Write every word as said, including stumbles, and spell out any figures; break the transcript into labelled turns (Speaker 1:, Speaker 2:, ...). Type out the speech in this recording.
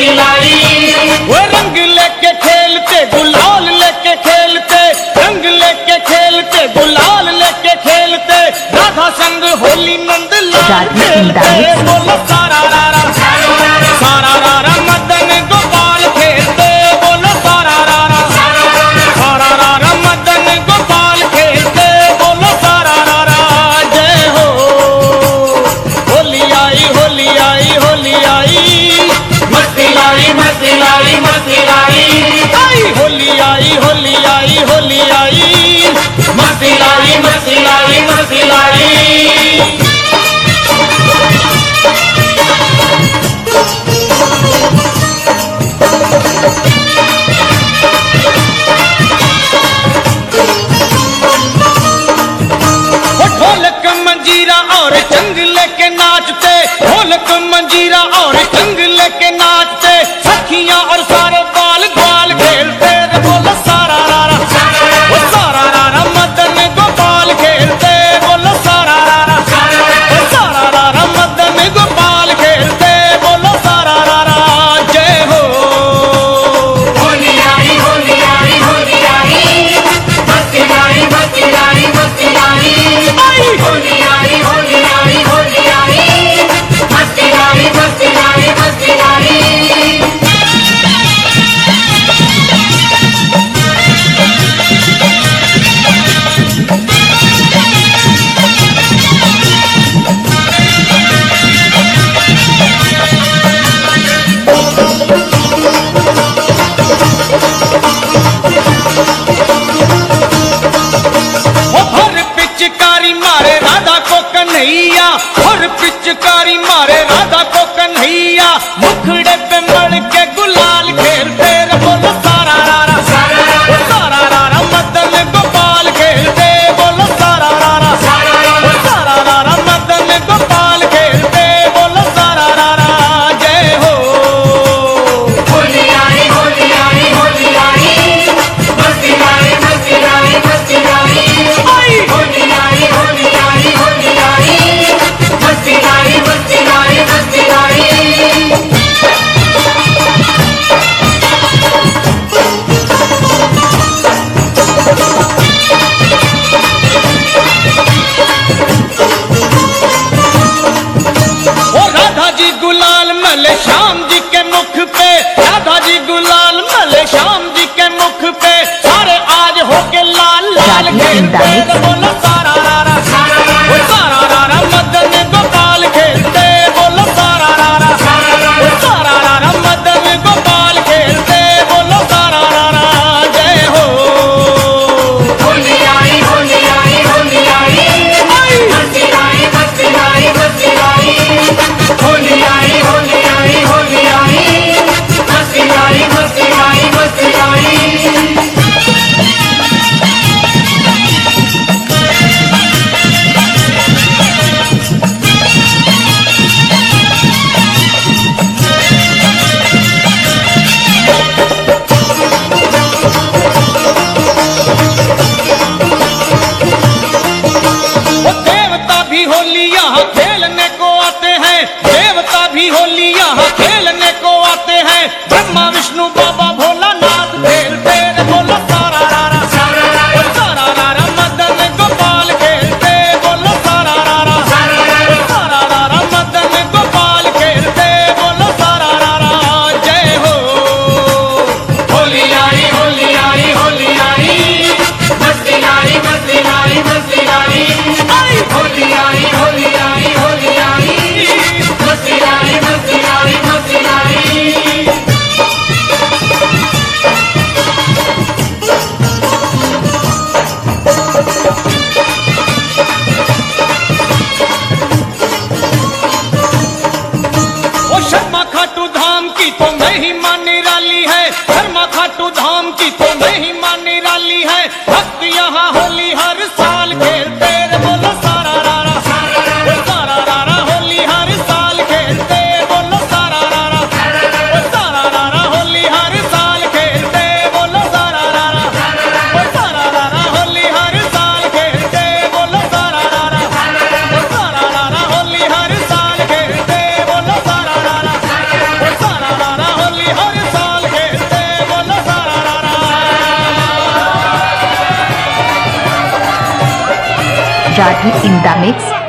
Speaker 1: मस्ती लाई।
Speaker 2: वो रंग लेके खेलते गुलाल लेके खेलते, रंग लेके खेलते गुलाल लेके खेलते, राधा संग होली नंद लाल खेलते। बोलो सारा रारा सारा रारा मदन गोपाल खेलते। बोलो सारा रारा सारा रारा मदन गोपाल खेलते। बोलो सारा रारा जय हो। होली आई होली आई होली आई,
Speaker 1: मस्ती लाई मस्ती लाई मस्ती लाई।
Speaker 2: आई होली आई होली आई होली आई,
Speaker 1: मस्ती लाई मस्ती लाई मस्ती लाई।
Speaker 2: ढोलक मंजीरा और चंग लेके नाचते, ढोलक मंजीरा और चंग लेके नाचते, सखियां और सारे बाल ग्वाल खेलते। बोलो सारा रारा वो सारा रारा मदन गोपाल खेलते। बोलो सारा रारा वो सारा रारा मदन गोपाल खेलते। बोलो सारा रारा जय हो।
Speaker 1: होली आई होली आई होली आई, मस्ती लाई मस्ती लाई मस्ती लाई।
Speaker 2: आई
Speaker 1: होली आई होली आई होली आई, मस्ती लाई मस्ती लाई मस्ती लाई।
Speaker 2: हर पिचकारी मारे राधा को कन्हैया, हर पिचकारी मारे राधा को कन्हैया, मुखड़े पे मड़ के गुलाल खेलते। बोलो सारा रारा वो सारा रारा मदन गोपाल खेलते। बोलो सारा रारा वो सारा रारा मदन गोपाल खेलते। बोलो सारा रारा जय हो।
Speaker 1: होली आई होली आई होली आई, मस्ती लाई मस्ती लाई मस्ती लाई।
Speaker 2: आई
Speaker 1: होली आई होली आई होली आई, मस्ती लाई मस्ती लाई मस्ती लाई।
Speaker 2: ओ राधा जी गुलाल मले श्याम जी के मुख पे, राधा जी गुलाल मले श्याम जी के मुख पे, सारे आज होके लाल लाल खेलते। बोलो सारा रारा वो सारा रारा मदन गोपाल खेलते। बोलो सारा रारा वो सारा रारा मदन गोपाल खेलते। बोलो सारा रारा जय हो।
Speaker 1: होली आई होली आई होली आई,
Speaker 2: आई
Speaker 1: मस्ती लाई मस्ती लाई मस्ती लाई। होली आई होली आई होली आई, मस्ती लाई मस्ती लाई मस्ती लाई।
Speaker 3: Jadvi in the mix.